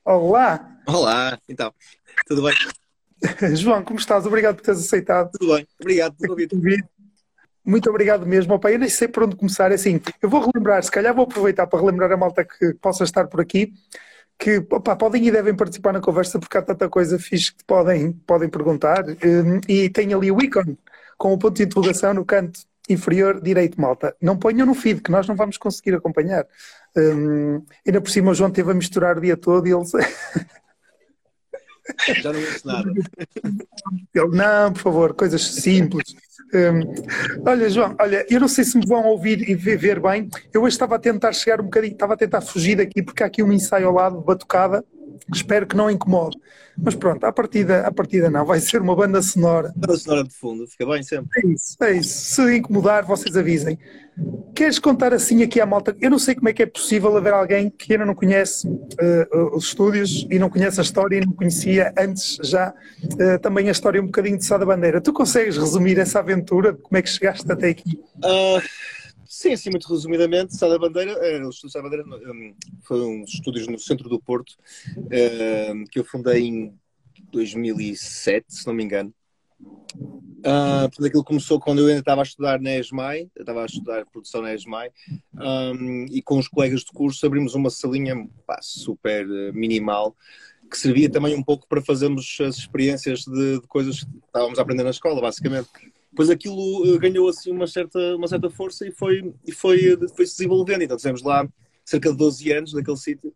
Olá, Olá, então, tudo bem? João, como estás? Obrigado por teres aceitado Tudo bem, obrigado pelo o convite. convite. Muito obrigado mesmo. Opa, eu nem sei por onde começar. É assim, eu vou relembrar, se calhar vou aproveitar para relembrar a malta que possa estar por aqui, que opa, podem e devem participar na conversa porque há tanta coisa fixe que podem perguntar. E tem ali o ícone com o ponto de interrogação no canto inferior direito, malta. Não ponham no feed, que nós não vamos conseguir acompanhar. Ainda por cima o João esteve a misturar o dia todo e ele Já não ouço nada. Não, por favor, coisas simples. Olha, João, olha, eu não sei se me vão ouvir e ver bem. Eu hoje estava a tentar chegar um bocadinho, estava a tentar fugir daqui, porque há aqui um ensaio ao lado, de batucada, que espero que não incomode. Mas pronto, à partida não, vai ser uma banda sonora. Para a sonora de fundo, fica bem sempre. É isso, é isso. Se incomodar, vocês avisem. Queres contar assim aqui à malta? Eu não sei como é que é possível haver alguém que ainda não conhece os estúdios e não conhece a história e não conhecia antes já também a história um bocadinho de Sá da Bandeira. Tu consegues resumir essa aventura? Como é que chegaste até aqui? Ah, sim, assim, muito resumidamente, Sá da Bandeira, o Estúdio Sá da Bandeira foi uns estúdios no centro do Porto, que eu fundei em 2007, se não me engano. Portanto, aquilo começou quando eu ainda estava a estudar na ESMAI, eu estava a estudar produção na ESMAI, e com os colegas de curso abrimos uma salinha pá, super minimal, que servia também um pouco para fazermos as experiências de coisas que estávamos a aprender na escola, basicamente. Depois aquilo ganhou assim uma certa força foi se desenvolvendo. Então tivemos lá cerca de 12 anos naquele sítio,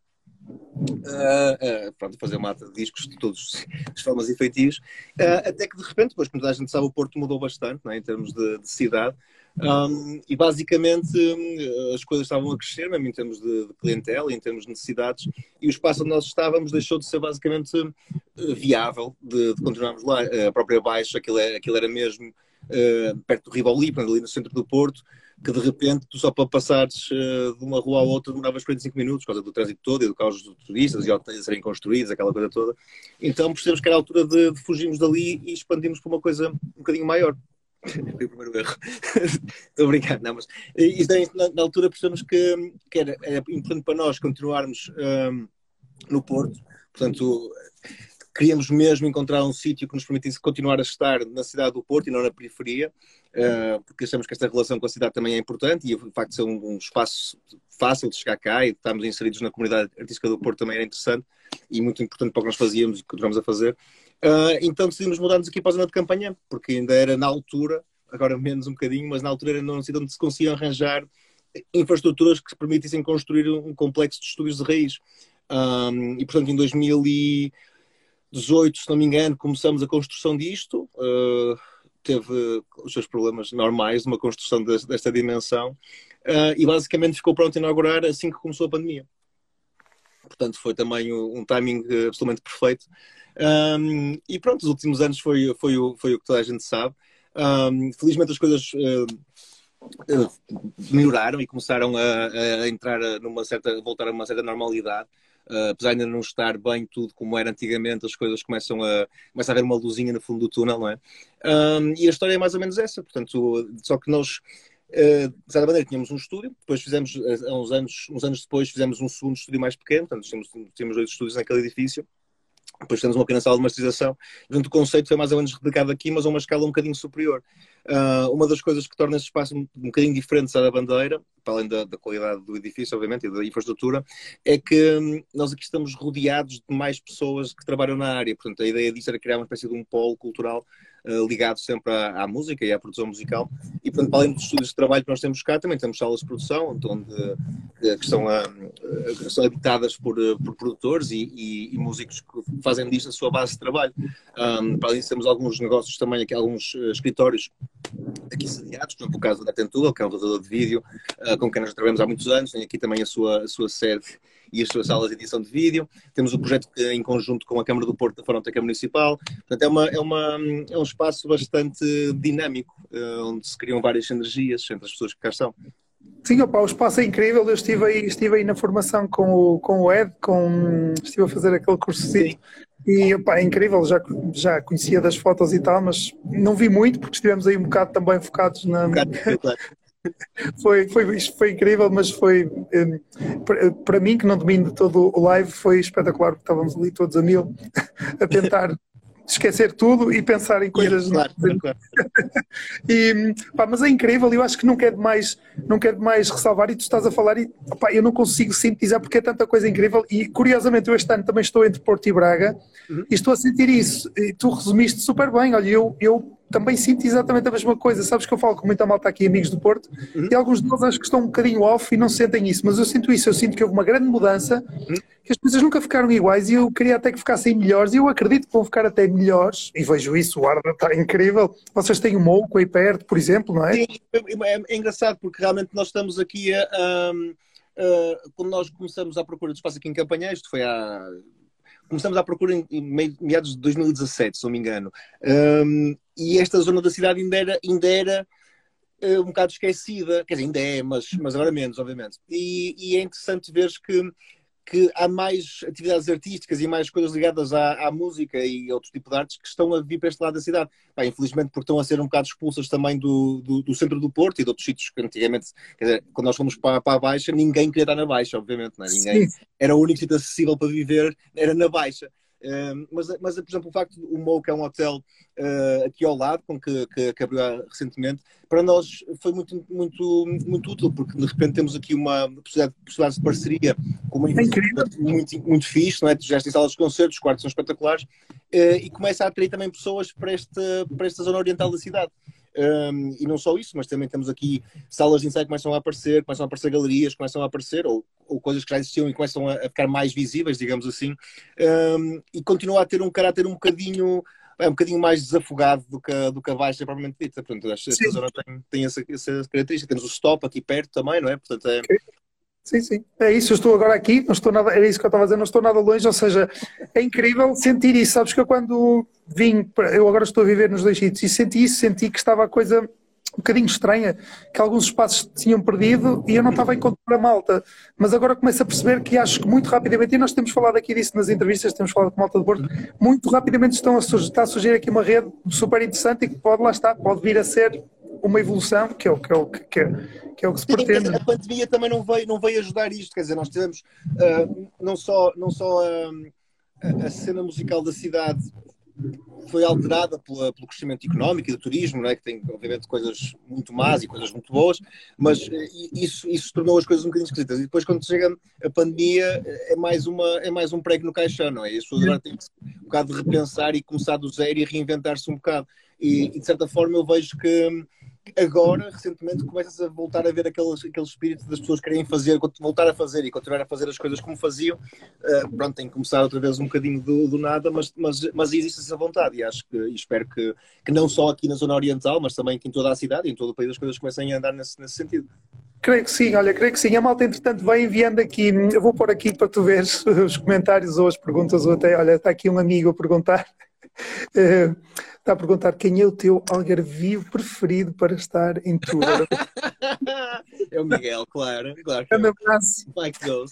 pronto, fazer uma ata de discos de todas as formas e feitios, até que de repente, depois, como toda a gente sabe, o Porto mudou bastante, não é, em termos de cidade, e basicamente as coisas estavam a crescer, mesmo em termos de clientela, em termos de necessidades, e o espaço onde nós estávamos deixou de ser basicamente viável de continuarmos lá. A própria Baixa, aquilo era mesmo perto do Rivoli, ali no centro do Porto, que de repente tu só para passares de uma rua à outra demoravas 45 minutos por causa do trânsito todo e do caos dos turistas e hotéis a serem construídos, aquela coisa toda. Então percebemos que era a altura de fugirmos dali e expandimos para uma coisa um bocadinho maior. Foi o primeiro erro. Estou a brincar, não, mas isto na altura percebemos que era importante para nós continuarmos no Porto, portanto queríamos mesmo encontrar um sítio que nos permitisse continuar a estar na cidade do Porto e não na periferia, porque achamos que esta relação com a cidade também é importante e o facto de ser um espaço fácil de chegar cá e de estarmos inseridos na comunidade artística do Porto também era interessante e muito importante para o que nós fazíamos e continuamos a fazer. Então decidimos mudar-nos aqui para a zona de Campanhã, porque ainda era na altura, agora menos um bocadinho, mas na altura era num sítio onde se conseguiam arranjar infraestruturas que permitissem construir um complexo de estúdios de raiz. E portanto em 2018, se não me engano, começamos a construção disto. Teve os seus problemas normais de uma construção desta dimensão e basicamente ficou pronto a inaugurar assim que começou a pandemia. Portanto, foi também um timing absolutamente perfeito. E pronto, os últimos anos foi o que toda a gente sabe. Felizmente as coisas melhoraram e começaram a entrar voltar a uma certa normalidade. Apesar de ainda não estar bem tudo como era antigamente, as coisas começa a haver uma luzinha no fundo do túnel, não é? E a história é mais ou menos essa, portanto, só que nós, de certa maneira, tínhamos um estúdio, depois fizemos, há uns anos depois, fizemos um segundo estúdio mais pequeno, portanto, tínhamos 8 estúdios naquele edifício. Depois fizemos uma pequena sala de masterização. Portanto, o conceito foi mais ou menos replicado aqui, mas a uma escala um bocadinho superior. Uma das coisas que torna esse espaço um bocadinho diferente da Bandeira, para além da qualidade do edifício, obviamente, e da infraestrutura, é que nós aqui estamos rodeados de mais pessoas que trabalham na área. Portanto, a ideia disso era criar uma espécie de um polo cultural ligado sempre à música e à produção musical. E, portanto, para além dos estúdios de trabalho que nós temos cá, também temos salas de produção, que são habitadas por produtores e músicos que fazem disto a sua base de trabalho. Para além disso, temos alguns negócios também, aqui, alguns escritórios aqui sediados, por exemplo, o caso da Tentugal, que é um realizador de vídeo, com quem nós trabalhamos há muitos anos, tem aqui também a sua sede e as suas salas de edição de vídeo. Temos o projeto em conjunto com a Câmara do Porto da Fonoteca Municipal. Portanto, é um espaço bastante dinâmico, onde se criam várias sinergias entre as pessoas que cá estão. Sim, opa, o espaço é incrível. Eu estive aí na formação com o Ed, estive a fazer aquele curso e opa, é incrível. Já conhecia das fotos e tal, mas não vi muito porque estivemos aí um bocado também focados Um bocado, claro. Isto foi incrível, mas foi para mim, que não domino de todo o live, foi espetacular, porque estávamos ali todos a mil a tentar esquecer tudo e pensar em coisas. Claro, claro. Mas é incrível, eu acho que não quero mais ressalvar, e tu estás a falar e eu não consigo sintetizar porque é tanta coisa incrível. E curiosamente eu este ano também estou entre Porto e Braga e estou a sentir isso, e tu resumiste super bem. Olha, eu também sinto exatamente a mesma coisa. Sabes que eu falo com muita malta aqui, amigos do Porto, e alguns de nós acho que estão um bocadinho off e não sentem isso, mas eu sinto isso, eu sinto que houve uma grande mudança, que as coisas nunca ficaram iguais e eu queria até que ficassem melhores, e eu acredito que vão ficar até melhores, e vejo isso, o ar está incrível. Vocês têm o Mouco aí perto, por exemplo, não é? Sim, é engraçado porque realmente nós estamos aqui quando nós começamos à procura de espaço aqui em Campanhães, isto foi começamos à procura em meados de 2017, se não me engano. E esta zona da cidade ainda era um bocado esquecida, quer dizer, ainda é, mas agora menos, obviamente. E é interessante ver que há mais atividades artísticas e mais coisas ligadas à música e outro tipo de artes que estão a vir para este lado da cidade. Infelizmente porque estão a ser um bocado expulsas também do centro do Porto e de outros sítios que antigamente, quer dizer, quando nós fomos para a Baixa, ninguém queria estar na Baixa, obviamente. Não é? Ninguém, era o único sítio acessível para viver, era na Baixa. Mas, por exemplo, o facto do Mo, que é um hotel aqui ao lado, que abriu recentemente, para nós foi muito, muito, muito útil, porque de repente temos aqui uma possibilidade de parceria com uma infraestrutura muito, muito fixe, não é? Já tem salas de concertos, os quartos são espetaculares, e começa a atrair também pessoas para esta zona oriental da cidade. E não só isso, mas também temos aqui salas de ensaio que começam a aparecer galerias, começam a aparecer, ou coisas que já existiam e começam a ficar mais visíveis, digamos assim, e continua a ter um caráter um bocadinho mais desafogado do que a Baixa propriamente dita. Portanto, esta zona tem essa característica. Temos o Stop aqui perto também, não é? Portanto, Sim, sim. É isso, eu estou agora aqui, não estou nada, era isso que eu estava a dizer, não estou nada longe, ou seja, é incrível sentir isso. Sabes que eu quando vim, eu agora estou a viver nos dois sítios, e senti isso, senti que estava a coisa um bocadinho estranha, que alguns espaços tinham perdido e eu não estava a encontrar a malta. Mas agora começo a perceber que acho que muito rapidamente, e nós temos falado aqui disso nas entrevistas, temos falado com a malta do Porto, muito rapidamente está a surgir aqui uma rede super interessante e que pode, lá estar, pode vir a ser uma evolução, que é o que se pretende. A pandemia também não veio ajudar isto, quer dizer, nós tivemos não só a cena musical da cidade foi alterada pelo crescimento económico e do turismo, não é? Que tem, obviamente, coisas muito más e coisas muito boas, mas isso tornou as coisas um bocadinho esquisitas. E depois, quando chega a pandemia, é mais um prego no caixão, não é? E as pessoas agora têm que um bocado de repensar e começar do zero e reinventar-se um bocado. E, de certa forma, eu vejo que agora, recentemente, começa-se a voltar a ver aquele espírito das pessoas querem fazer, voltar a fazer e continuar a fazer as coisas como faziam. Pronto, tem que começar outra vez um bocadinho do nada, mas existe essa vontade e espero que não só aqui na zona oriental, mas também que em toda a cidade e em todo o país as coisas comecem a andar nesse sentido. Creio que sim, olha, creio que sim. A malta, entretanto, vai enviando aqui, eu vou pôr aqui para tu veres os comentários ou as perguntas, ou até, olha, está aqui um amigo a perguntar. Está a perguntar quem é o teu algarvio preferido para estar em tour. É o Miguel, claro. Um abraço. Mike Goes.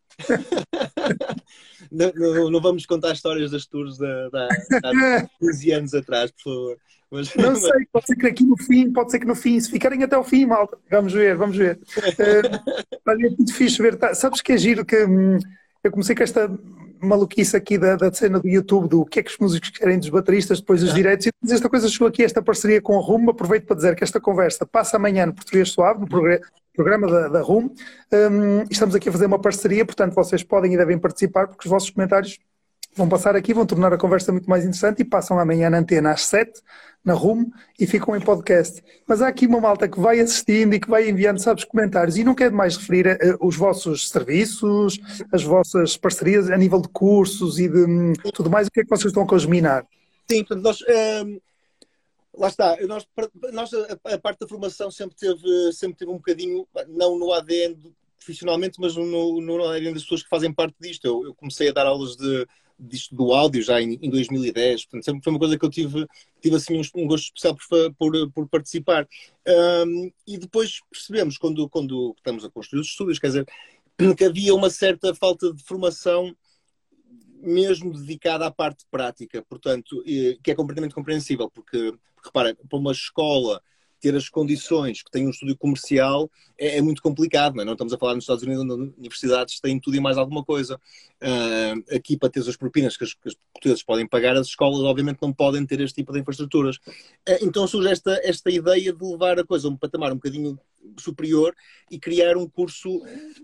Não vamos contar histórias das tours há 15 anos atrás, por favor. Não sei, pode ser que no fim, se ficarem até o fim, malta, vamos ver. Olha, é muito fixe ver. Sabes que é giro que eu comecei com esta maluquice aqui da cena do YouTube, do que é que os músicos querem dos bateristas, depois dos diretos, e depois esta coisa chegou aqui, esta parceria com a RUM. Aproveito para dizer que esta conversa passa amanhã no Português Suave, no programa da RUM. Estamos aqui a fazer uma parceria, portanto vocês podem e devem participar, porque os vossos comentários vão passar aqui, vão tornar a conversa muito mais interessante e passam amanhã na antena às 7, na RUM, e ficam em podcast. Mas há aqui uma malta que vai assistindo e que vai enviando, sabes, comentários, e não quero mais referir os vossos serviços, as vossas parcerias a nível de cursos e de tudo mais. O que é que vocês estão a cosminar? Sim, portanto, nós... lá está, nós a parte da formação sempre teve um bocadinho, não no ADN profissionalmente, mas no ADN das pessoas que fazem parte disto. Eu comecei a dar aulas disto do áudio já em 2010, portanto sempre foi uma coisa que eu tive assim um gosto especial por participar. E depois percebemos, quando estamos a construir os estúdios, quer dizer, que havia uma certa falta de formação mesmo dedicada à parte prática, portanto, que é completamente compreensível, porque repara, para uma escola ter as condições que tem um estúdio comercial é muito complicado, não é? Não estamos a falar nos Estados Unidos, onde universidades têm tudo e mais alguma coisa. Aqui, para ter as propinas que os portugueses podem pagar, as escolas obviamente não podem ter este tipo de infraestruturas. Então surge esta ideia de levar a coisa a um patamar um bocadinho superior e criar um curso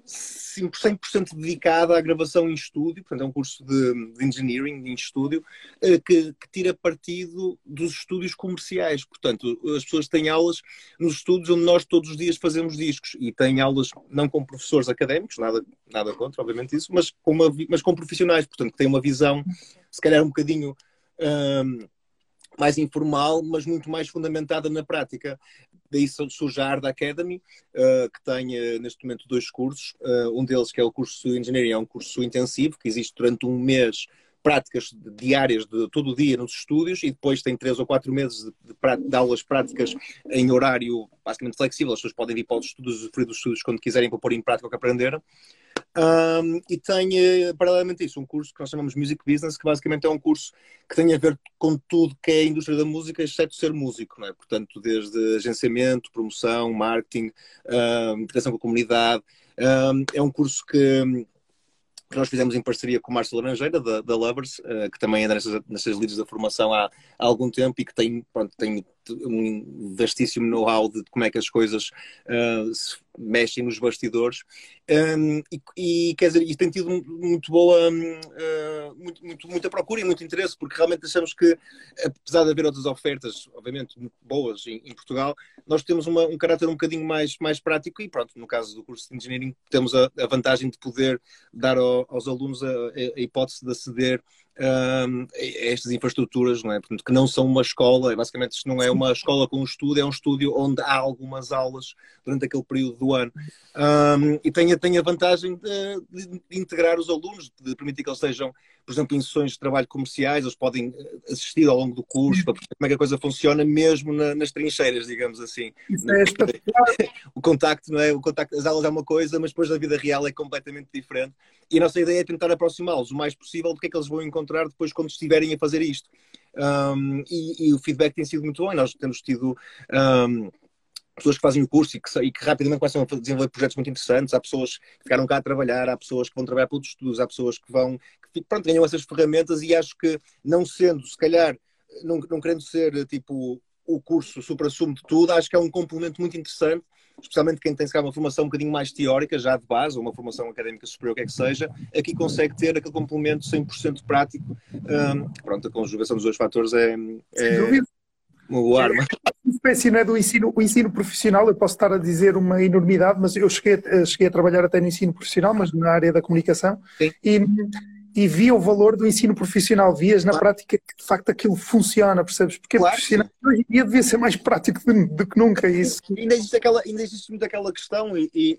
100% dedicado à gravação em estúdio, portanto é um curso de engineering em estúdio, que tira partido dos estúdios comerciais. Portanto, as pessoas têm aulas nos estúdios onde nós todos os dias fazemos discos, e têm aulas não com professores académicos, nada contra, obviamente isso, mas com profissionais, portanto, que têm uma visão, se calhar um bocadinho mais informal, mas muito mais fundamentada na prática. Daí surge a Arda Academy, que tem neste momento 2 cursos. Um deles, que é o curso de Engenharia, é um curso intensivo, que existe durante um mês, práticas diárias de todo o dia nos estúdios, e depois tem 3 ou 4 meses de aulas práticas em horário basicamente flexível. As pessoas podem vir para os estúdios, usufruir dos estúdios quando quiserem, para pôr em prática o que aprenderam. E tem, paralelamente a isso, um curso que nós chamamos Music Business, que basicamente é um curso que tem a ver com tudo que é a indústria da música, exceto ser músico, não é? Portanto, desde agenciamento, promoção, marketing, interação com a comunidade. É um curso que nós fizemos em parceria com o Márcio Laranjeira, da Lovers, que também anda nessas leads da formação há algum tempo, e que tem um vastíssimo know-how de como é que as coisas se mexem nos bastidores. E quer dizer, isto tem tido muito boa, muita procura e muito interesse, porque realmente achamos que, apesar de haver outras ofertas, obviamente, muito boas em Portugal, nós temos um caráter um bocadinho mais prático, e pronto, no caso do curso de Engineering, temos a vantagem de poder dar aos alunos a hipótese de aceder a estas infraestruturas, não é? Portanto, que não são uma escola, basicamente isto não é uma escola com um estúdio, é um estúdio onde há algumas aulas durante aquele período do ano. E tem a vantagem de integrar os alunos, de permitir que eles sejam, por exemplo, em sessões de trabalho comerciais, eles podem assistir ao longo do curso para perceber como é que a coisa funciona, mesmo nas trincheiras, digamos assim. Isso é espetacular. O contacto, não é? O contacto, as aulas é uma coisa, mas depois a vida real é completamente diferente. E a nossa ideia é tentar aproximá-los o mais possível do que é que eles vão encontrar depois quando estiverem a fazer isto. E o feedback tem sido muito bom. Nós temos tido pessoas que fazem o curso e que rapidamente começam a desenvolver projetos muito interessantes. Há pessoas que ficaram cá a trabalhar, há pessoas que vão trabalhar para outros estudos, há pessoas que pronto, ganham essas ferramentas, e acho que, não sendo, se calhar, não querendo ser tipo o curso supra-sumo de tudo, acho que é um complemento muito interessante, especialmente quem tem, se calhar, uma formação um bocadinho mais teórica, já de base, ou uma formação académica superior, o que é que seja, aqui consegue ter aquele complemento 100% prático. Pronto, a conjugação dos dois fatores é uma boa arma. Uma espécie, não é, o ensino profissional. Eu posso estar a dizer uma enormidade, mas eu cheguei a trabalhar até no ensino profissional, mas na área da comunicação. Sim. E via o valor do ensino profissional, vias na prática que de facto aquilo funciona, percebes? Porque Claro, profissional hoje em dia devia ser mais prático do que nunca isso. Ainda existe muito aquela questão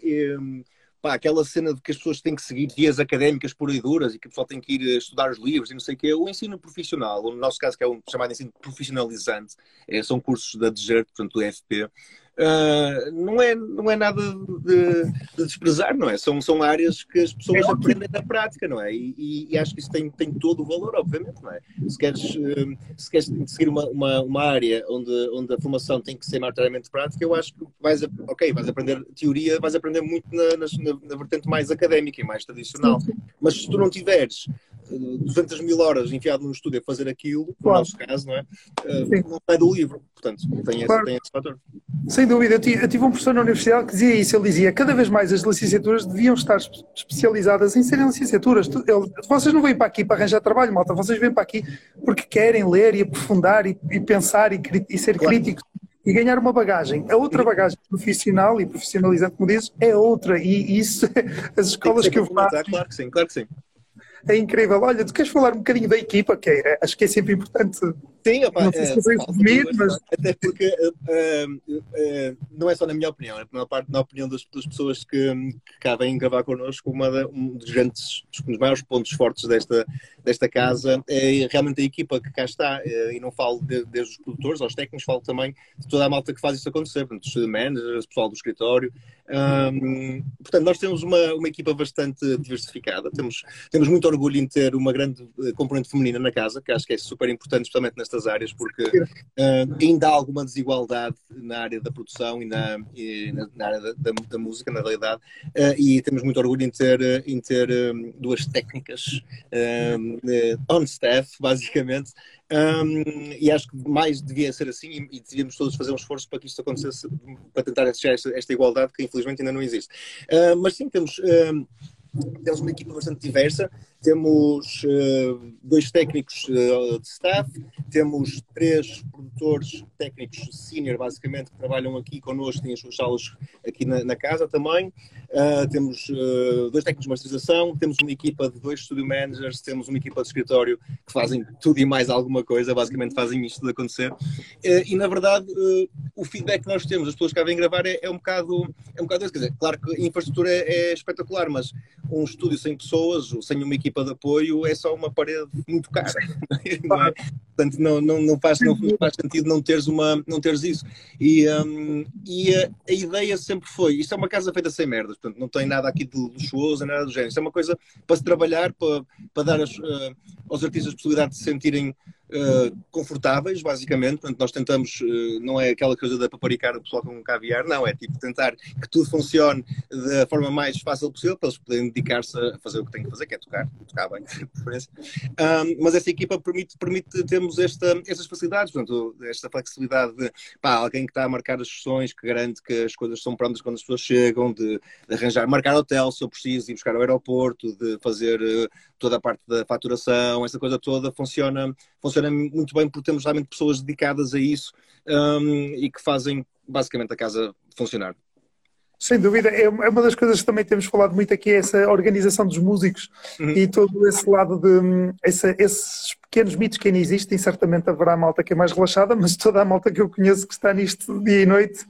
pá, aquela cena de que as pessoas têm que seguir vias académicas puras e duras, e que o pessoal tem que ir estudar os livros e não sei o quê. O ensino profissional, no nosso caso, que é um chamado ensino profissionalizante, são cursos da DGERT, portanto do EFP, não é nada de desprezar, não é? São áreas que as pessoas aprendem na prática, não é? E acho que isso tem todo o valor, obviamente, não é? Se queres seguir uma área onde a formação tem que ser maioritariamente prática, eu acho que vais aprender teoria, vais aprender muito na vertente mais académica e mais tradicional. Mas se tu não tiveres 200.000 horas enfiado num estúdio a fazer aquilo, no nosso caso, não é? Não sai do livro. Portanto, tem esse fator. Sem dúvida. Eu tive um professor na universidade que dizia isso. Ele dizia: cada vez mais as licenciaturas deviam estar especializadas em serem licenciaturas. Vocês não vêm para aqui para arranjar trabalho, malta. Vocês vêm para aqui porque querem ler e aprofundar e pensar e ser críticos e ganhar uma bagagem. A outra bagagem profissional e profissionalizante, como dizes, é outra. E isso, as escolas que eu faço... Claro que sim. É incrível. Olha, tu queres falar um bocadinho da equipa, que acho que é sempre importante. Sim, opa, não sei se foi resumido, mas... Até porque não é só na minha opinião, na opinião das pessoas que cá vêm gravar connosco, um dos maiores pontos fortes desta casa é realmente a equipa que cá está, e não falo desde os produtores aos técnicos, falo também de toda a malta que faz isso acontecer, portanto, os managers, o pessoal do escritório, Portanto, nós temos uma equipa bastante diversificada, temos muito orgulho em ter uma grande componente feminina na casa, que acho que é super importante, especialmente nestas áreas, porque ainda há alguma desigualdade na área da produção na área da música, na realidade, e temos muito orgulho em ter duas técnicas on staff, basicamente. E acho que mais devia ser assim e devíamos todos fazer um esforço para que isto acontecesse, para tentar achar esta igualdade que infelizmente ainda não existe. Mas sim, temos uma equipa bastante diversa, temos 2 técnicos de staff, temos 3 produtores técnicos senior, basicamente, que trabalham aqui connosco, têm as suas salas aqui na casa também. Temos 2 técnicos de masterização, temos uma equipa de 2 studio managers, temos uma equipa de escritório que fazem tudo e mais alguma coisa, basicamente fazem isto de acontecer. E na verdade, o feedback que nós temos, as pessoas que vêm gravar, é um bocado esse. Quer dizer, claro que a infraestrutura é espetacular, mas um estúdio sem pessoas, sem uma equipa de apoio, é só uma parede muito cara. Não é? Portanto, não faz sentido não teres isso. E a ideia sempre foi, isto é uma casa feita sem merdas, portanto, não tem nada aqui de luxuoso, nada do género. Isto é uma coisa para se trabalhar, para dar aos artistas a possibilidade de se sentirem confortáveis, basicamente. Portanto, nós tentamos, não é aquela coisa de paparicar o pessoal com um caviar, não, é tipo tentar que tudo funcione da forma mais fácil possível para eles poderem dedicar-se a fazer o que têm que fazer, que é tocar bem, de preferência. Mas essa equipa permite termos estas facilidades, portanto, esta flexibilidade de alguém que está a marcar as sessões, que garante que as coisas são prontas quando as pessoas chegam, de arranjar, marcar hotel se eu preciso, ir buscar ao aeroporto, de fazer toda a parte da faturação, essa coisa toda funciona muito bem porque temos realmente pessoas dedicadas a isso e que fazem basicamente a casa funcionar. Sem dúvida, é uma das coisas que também temos falado muito aqui, é essa organização dos músicos e todo esse lado de esses pequenos mitos que ainda existem. Certamente haverá malta que é mais relaxada, mas toda a malta que eu conheço que está nisto dia e noite,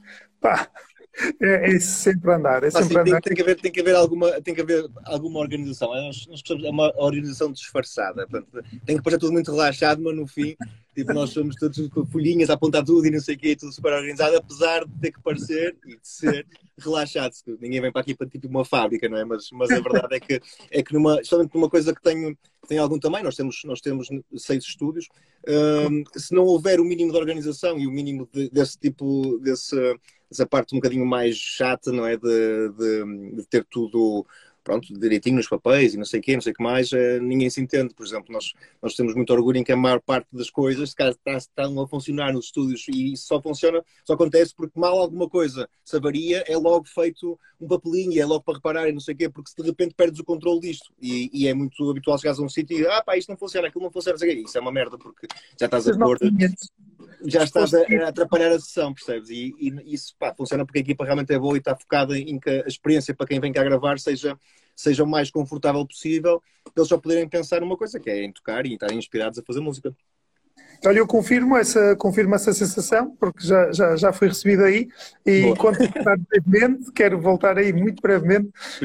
é sempre andar. Andar. Tem que haver alguma organização. Nós é uma organização disfarçada. Portanto, tem que parecer tudo muito relaxado, mas no fim, tipo, nós somos todos com folhinhas a apontar tudo e não sei o quê, tudo super organizado, apesar de ter que parecer e de ser relaxado. Ninguém vem para aqui para tipo uma fábrica, não é? Mas a verdade é que especialmente numa coisa que tem algum tamanho, nós temos 6 estúdios. Se não houver o mínimo de organização e o mínimo desse tipo, essa parte um bocadinho mais chata, não é? De ter tudo pronto, direitinho nos papéis e não sei o quê, não sei o que mais, ninguém se entende. Por exemplo, nós temos muito orgulho em que a maior parte das coisas estão a funcionar nos estúdios e isso só acontece porque mal alguma coisa se avaria, é logo feito um papelinho e é logo para reparar e não sei o quê, porque se de repente perdes o controle disto e é muito habitual chegares a um sítio e isto não funciona, aquilo não funciona, não sei o quê. Isso é uma merda porque já estás a pôr... Já estás a atrapalhar a sessão, percebes? E isso funciona porque a equipa realmente é boa e está focada em que a experiência para quem vem cá gravar seja o mais confortável possível, para eles só poderem pensar numa coisa, que é em tocar e estarem inspirados a fazer música. Olha, eu confirmo essa sensação, porque já fui recebido aí e quando voltar brevemente, quero voltar aí muito brevemente.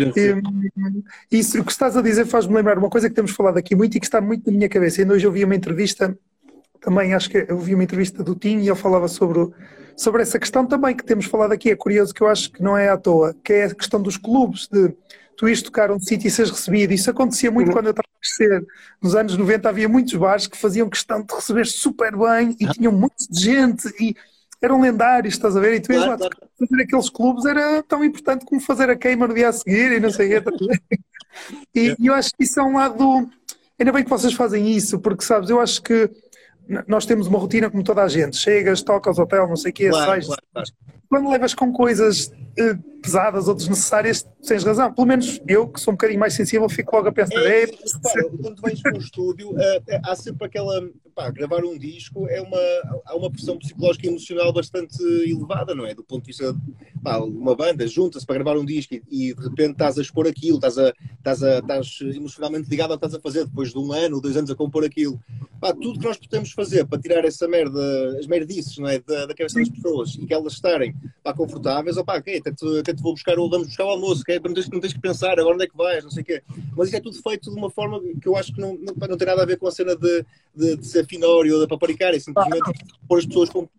Isso que estás a dizer faz-me lembrar uma coisa que temos falado aqui muito e que está muito na minha cabeça. Ainda hoje eu vi uma entrevista, também acho que eu vi uma entrevista do Tim e ele falava sobre essa questão também que temos falado aqui. É curioso, que eu acho que não é à toa, que é a questão dos clubes, de tu ires tocar um sítio e seres recebido. Isso acontecia muito quando eu estava a crescer. Nos anos 90 havia muitos bares que faziam questão de receber super bem e tinham muita gente e eram lendários, estás a ver? E tu ias lá fazer aqueles clubes, era tão importante como fazer a queima no dia a seguir e não sei o quê. E eu acho que isso é um lado... Ainda bem que vocês fazem isso, porque sabes, eu acho que nós temos uma rotina como toda a gente. Chegas, tocas, hotel, não sei o quê, sais. Claro. Quando levas com coisas pesadas ou desnecessárias, tens razão. Pelo menos eu, que sou um bocadinho mais sensível, fico logo a pensar... Quando vens para um estúdio, há sempre aquela... gravar um disco há uma pressão psicológica e emocional bastante elevada, não é? Do ponto de vista... uma banda junta-se para gravar um disco e de repente estás a expor aquilo, estás emocionalmente ligado ao que estás a fazer depois de 1 ano ou 2 anos a compor aquilo. Tudo que nós podemos fazer para tirar essa merda, as merdices, não é? Da cabeça das pessoas e que elas estarem confortáveis, ok, até te vou buscar, ou vamos buscar o almoço, okay? Não tens que pensar agora onde é que vais, não sei o quê. Mas isso é tudo feito de uma forma que eu acho que não tem nada a ver com a cena de ser finório ou de paparicar, é simplesmente pôr as pessoas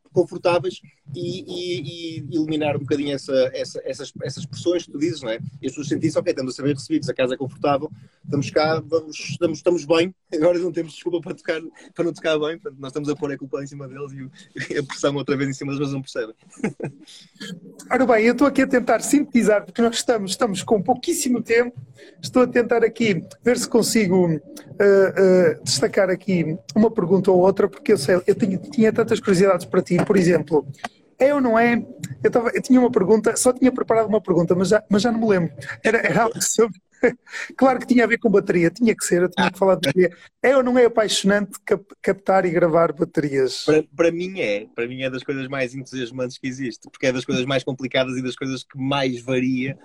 confortáveis e eliminar um bocadinho essas pressões que tu dizes, não é? E as pessoas sentem-se, ok, estamos a ser bem recebidos, a casa é confortável, estamos cá, estamos bem, agora não temos desculpa para não tocar bem, portanto, nós estamos a pôr a culpa em cima deles e a pressão outra vez em cima deles, mas não percebem. Ora bem, eu estou aqui a tentar sintetizar, porque nós estamos com pouquíssimo tempo, estou a tentar aqui ver se consigo destacar aqui uma pergunta ou outra, porque eu tinha tantas curiosidades para ti. Por exemplo, é ou não é? Eu tinha uma pergunta, só tinha preparado uma pergunta, mas já não me lembro. Era algo sobre. Claro que tinha a ver com bateria, tinha que ser, eu tinha que falar de bateria. É ou não é apaixonante captar e gravar baterias? Para mim é das coisas mais entusiasmantes que existe, porque é das coisas mais complicadas e das coisas que mais varia.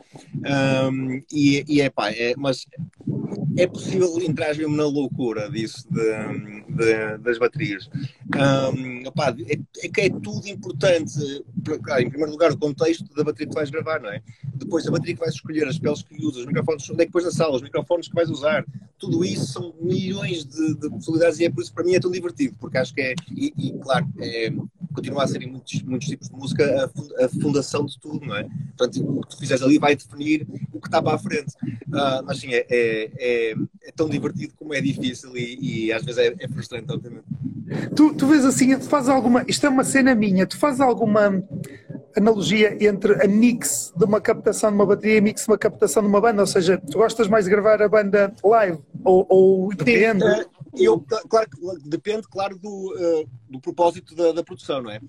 Mas é possível entrar mesmo na loucura disso das baterias. É que é tudo importante. Em primeiro lugar, o contexto da bateria que vais gravar, não é? Depois, a bateria que vais escolher, as peles que usas, os microfones, onde é que depois na sala, os microfones que vais usar, tudo isso são milhões de possibilidades e é por isso que para mim é tão divertido, porque acho que é, claro, continua a ser em muitos tipos de música a fundação de tudo, não é? Portanto, o que tu fizeres ali vai definir o que está para a frente. Mas sim, é tão divertido como é difícil e às vezes é frustrante, obviamente. Tu vês assim, tu fazes alguma. Isto é uma cena minha, tu fazes alguma analogia entre a mix de uma captação de uma bateria e a mix de uma captação de uma banda? Ou seja, tu gostas mais de gravar a banda live? Ou depende? Claro que depende, claro, do propósito da produção, não é?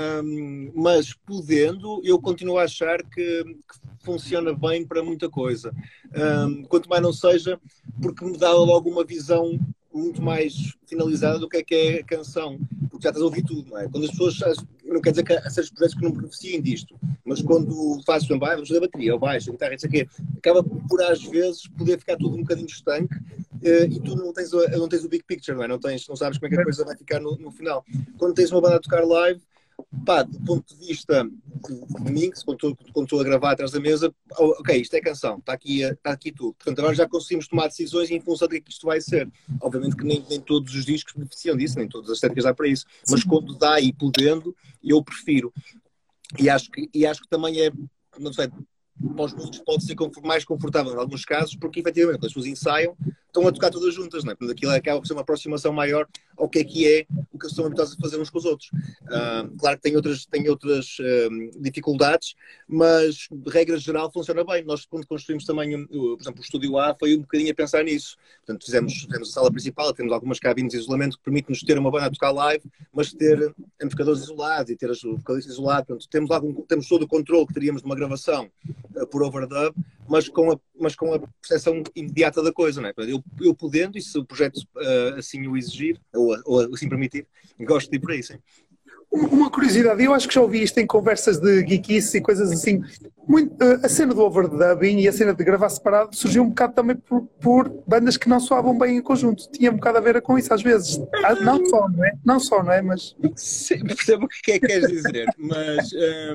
Mas podendo, eu continuo a achar que funciona bem para muita coisa. Quanto mais não seja, porque me dá logo uma visão muito mais finalizada do que é a canção, porque já estás a ouvir tudo, não é? Quando as pessoas, não quer dizer que há certos projetos que não beneficiem disto, mas quando fazes um vamos fazer a bateria, ou baixo, a guitarra, isso aqui, acaba por às vezes poder ficar tudo um bocadinho estanque e tu não tens o big picture, não é? Não sabes como é que a coisa vai ficar no final. Quando tens uma banda a tocar live, do ponto de vista de mix, quando estou a gravar atrás da mesa, ok, isto é canção, está aqui tudo. Portanto, agora já conseguimos tomar decisões em função do que isto vai ser. Obviamente que nem todos os discos beneficiam disso, nem todas as técnicas dá para isso, mas quando dá e podendo, eu prefiro. E acho que também é, não sei, para os músicos pode ser mais confortável em alguns casos, porque efetivamente as pessoas ensaiam, estão a tocar todas juntas, não é? Portanto, aquilo acaba por ser uma aproximação maior ao que é o que eles estão habituados a fazer uns com os outros. Claro que tem outras dificuldades, mas de regra geral funciona bem. Nós, quando construímos também, por exemplo, o Estúdio A, foi um bocadinho a pensar nisso. Portanto, fizemos a sala principal, temos algumas cabines de isolamento que permitem-nos ter uma banda a tocar live, mas ter amplificadores isolados e ter os vocalistas isolados. Portanto, temos todo o controle que teríamos de uma gravação por overdub, mas com a percepção imediata da coisa, não é? Eu podendo, e se o projeto assim o exigir, ou assim permitir, gosto de ir por aí, sim. Uma curiosidade, eu acho que já ouvi isto em conversas de geekice e coisas assim. A cena do overdubbing e a cena de gravar separado surgiu um bocado também por bandas que não soavam bem em conjunto. Tinha um bocado a ver com isso às vezes. Não só, não é? Mas... Sim, percebo o que é que queres dizer, mas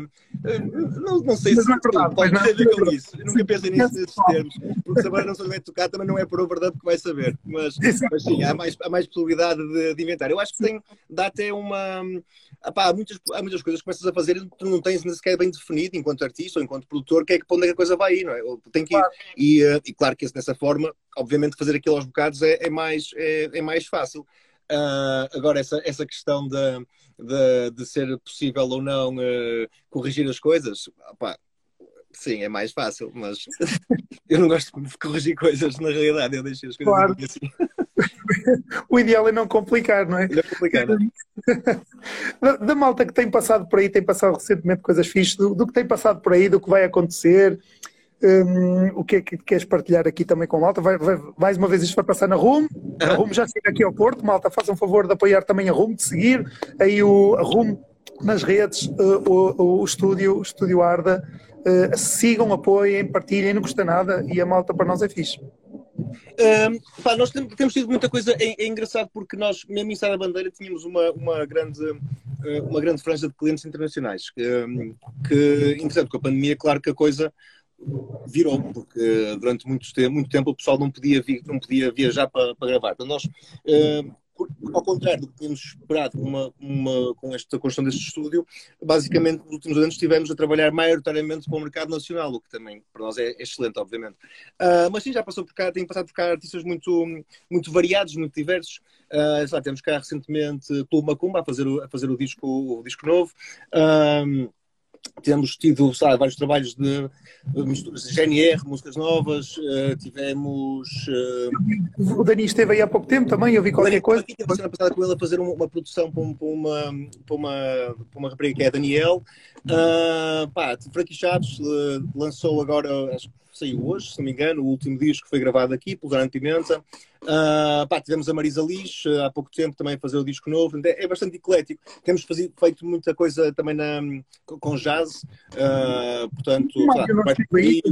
não sei mas se não é verdade, pode ter a ver com isso. Eu nunca pensei nesses termos, porque se a banda não souber tocar também não é por overdub que vai saber. Mas sim, há mais possibilidade de inventar. Eu acho que dá até uma... há muitas coisas que começas a fazer e tu não tens nem sequer bem definido enquanto artista ou enquanto produtor para onde é que a coisa vai ir, não é? Tem que ir. Claro. E claro que dessa forma, obviamente fazer aquilo aos bocados é mais fácil. Agora essa questão de ser possível ou não corrigir as coisas, sim, é mais fácil, mas eu não gosto de corrigir coisas na realidade, eu deixo as coisas claro. Assim. O ideal é não complicar, não é? Não complicar, não. Da malta que tem passado por aí, tem passado recentemente coisas fixas, do que tem passado por aí, do que vai acontecer, o que é que queres partilhar aqui também com a malta? Mais uma vez isto vai passar na RUM, a RUM já chega aqui ao Porto, malta, façam favor de apoiar também a RUM, de seguir aí a RUM nas redes, o estúdio Arda, sigam, apoiem, partilhem, não custa nada e a malta para nós é fixe. Nós temos tido muita coisa, é engraçado porque nós, mesmo em Sá da Bandeira, tínhamos uma grande franja de clientes internacionais que, entretanto, com a pandemia, claro que a coisa virou, porque durante muito tempo o pessoal não podia viajar para gravar. Então nós, ao contrário do que tínhamos esperado com esta construção deste estúdio, basicamente nos últimos anos estivemos a trabalhar maioritariamente para o mercado nacional, o que também para nós é excelente, obviamente. Mas sim, já passou por cá, tem passado por cá artistas muito, muito variados, muito diversos. Temos cá recentemente Clube Macumba a fazer o disco novo. Temos tido, sabe, vários trabalhos de misturas de GNR, músicas novas, tivemos... O Dani esteve aí há pouco tempo também, eu vi qualquer coisa. Tive a semana passada com ele a fazer uma produção para uma rapariga que é a Daniel. Frankie Chaves lançou agora, acho que saiu hoje, se não me engano, o último disco que foi gravado aqui, pelo Zana Pimenta. Tivemos a Marisa Liz há pouco tempo também a fazer o disco novo. É bastante eclético. Temos feito muita coisa também com jazz. Portanto, o Mário não esteve aí,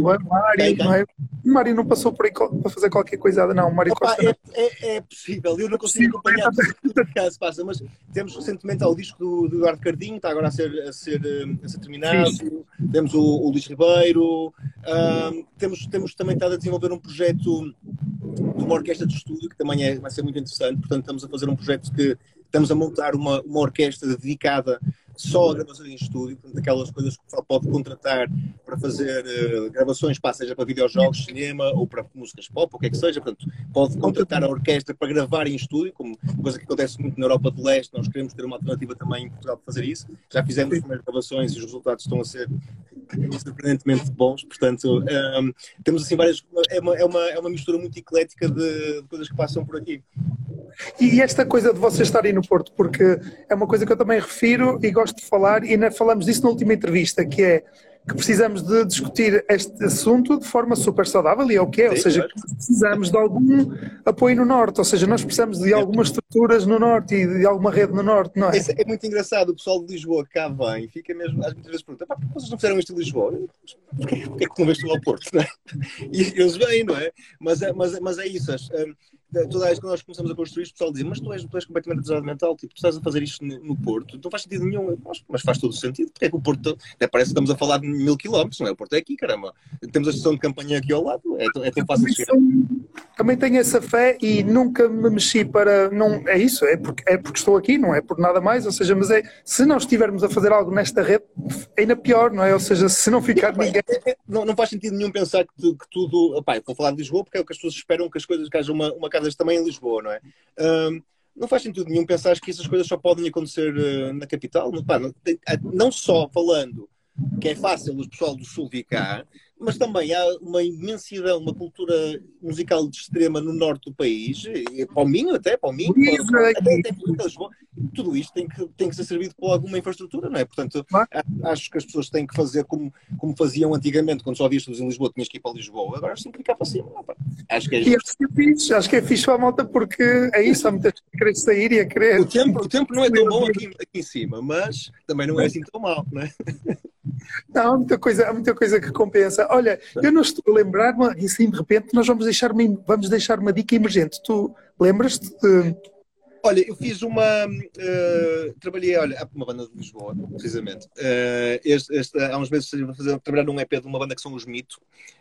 o Mário não passou por aí para fazer qualquer coisa, não. O Mário Costa é possível, eu não consigo acompanhar tudo o que se passa, mas temos recentemente o disco do Eduardo Cardinho, está agora a ser terminado. Sim. Temos o Luís Ribeiro. Temos também estado a desenvolver um projeto de uma orquestra de estúdio, que também vai ser muito interessante. Portanto, estamos a fazer um projeto que estamos a montar uma orquestra dedicada só a gravações em estúdio, portanto, aquelas coisas que o pessoal pode contratar para fazer gravações, seja para videojogos, cinema ou para músicas pop, ou o que é que seja. Portanto, pode contratar a orquestra para gravar em estúdio, como coisa que acontece muito na Europa de Leste. Nós queremos ter uma alternativa também em Portugal para fazer isso. Já fizemos as primeiras gravações e os resultados estão a ser surpreendentemente bons. Portanto, temos assim várias... É uma mistura muito eclética de coisas que passam por aqui. E esta coisa de vocês estarem no Porto, porque é uma coisa que eu também refiro e gosto de falar, e falamos disso na última entrevista, que é que precisamos de discutir este assunto de forma super saudável, e é o que é, ou seja, precisamos de algum apoio no Norte, ou seja, nós precisamos de algumas estruturas no Norte e de alguma rede no Norte, não é? É muito engraçado, o pessoal de Lisboa cá vem, fica mesmo, muitas vezes pergunta, por que vocês não fizeram isto em Lisboa? Porquê é que não vês tu ao Porto? Não é? E eles vêm, não é? Mas é isso, toda vez que nós começamos a construir isto, o pessoal diz, mas tu és completamente atrasado mental, tipo, tu estás a fazer isto no Porto, não faz sentido nenhum. Mas faz todo o sentido, porque é que o Porto, até parece que estamos a falar de 1000 quilómetros, não é? O Porto é aqui, caramba. Temos a estação de campanha aqui ao lado, é tão fácil de chegar. Também tenho essa fé e nunca me mexi para... Não, é isso, é porque estou aqui, não é por nada mais, ou seja, mas se não estivermos a fazer algo nesta rede, é ainda pior, não é? Ou seja, se não ficar ninguém... Não faz sentido nenhum pensar que tudo... eu vou falar de Lisboa porque é o que as pessoas esperam, que as coisas, que haja uma casa também em Lisboa, não é? Não faz sentido nenhum pensar que essas coisas só podem acontecer na capital. Não só falando que é fácil o pessoal do Sul vir cá, mas também há uma imensidão, uma cultura musical de extrema no norte do país, e para o Minho, até para Lisboa. Tudo isto tem que ser servido por alguma infraestrutura, não é? Portanto, acho que as pessoas têm que fazer como faziam antigamente, quando só havias tudo em Lisboa, tinhas que ir para Lisboa. Agora têm que ir cá para cima. Acho que é isso. Acho que é fixe para a malta, porque é isso, há muita gente a querer sair e a querer... O tempo não é tão bom aqui em cima, mas também não é assim tão mau, não é? Não, há muita coisa que compensa. Olha, eu não estou a lembrar-me, e assim de repente nós vamos deixar uma dica emergente. Tu lembras-te de... Olha, eu fiz trabalhei, há uma banda de Lisboa, precisamente. Há uns meses estive a trabalhar num EP de uma banda que são os Mito,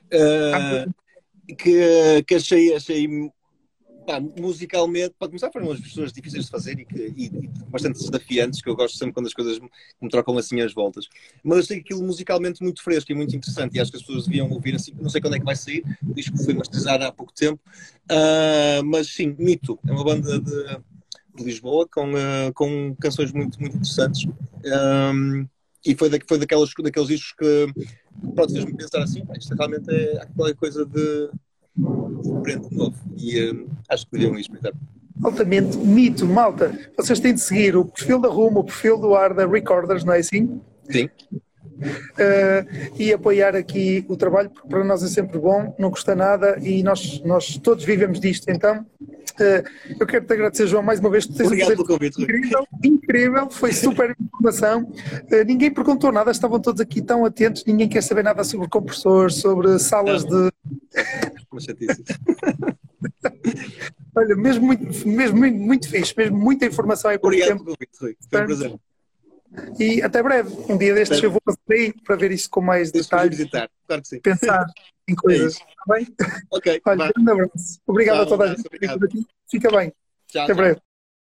que achei musicalmente, para começar, foram umas pessoas difíceis de fazer e bastante desafiantes, que eu gosto sempre quando as coisas me trocam assim as voltas. Mas achei aquilo musicalmente muito fresco e muito interessante, e acho que as pessoas deviam ouvir assim. Não sei quando é que vai sair, o disco foi masterizado há pouco tempo, mas sim, Mito é uma banda de Lisboa com canções muito, muito interessantes. E foi daqueles discos que pronto, fez-me pensar assim, isto realmente é qualquer coisa de novo, e acho que podiam experimentar. Altamente Mito, malta. Vocês têm de seguir o perfil da Rumo, o perfil do Arda Recorders, não é assim? Sim. E apoiar aqui o trabalho, porque para nós é sempre bom, não custa nada e nós todos vivemos disto. Então, eu quero te agradecer, João, mais uma vez. Obrigado pelo convite. Incrível, foi super informação. Ninguém perguntou nada, estavam todos aqui tão atentos, ninguém quer saber nada sobre compressores, sobre salas de... Uma chatice. Olha, mesmo muito fixe, mesmo muita informação. Obrigado pelo convite, Rui. Foi um prazer. E até breve. Um dia destes eu vou passar aí para ver isso com mais detalhes. Visitar, claro que sim. Pensar em coisas. Está bem? Ok. Olha, um abraço. Obrigado a toda a gente. Fica bem. Tchau. Até breve.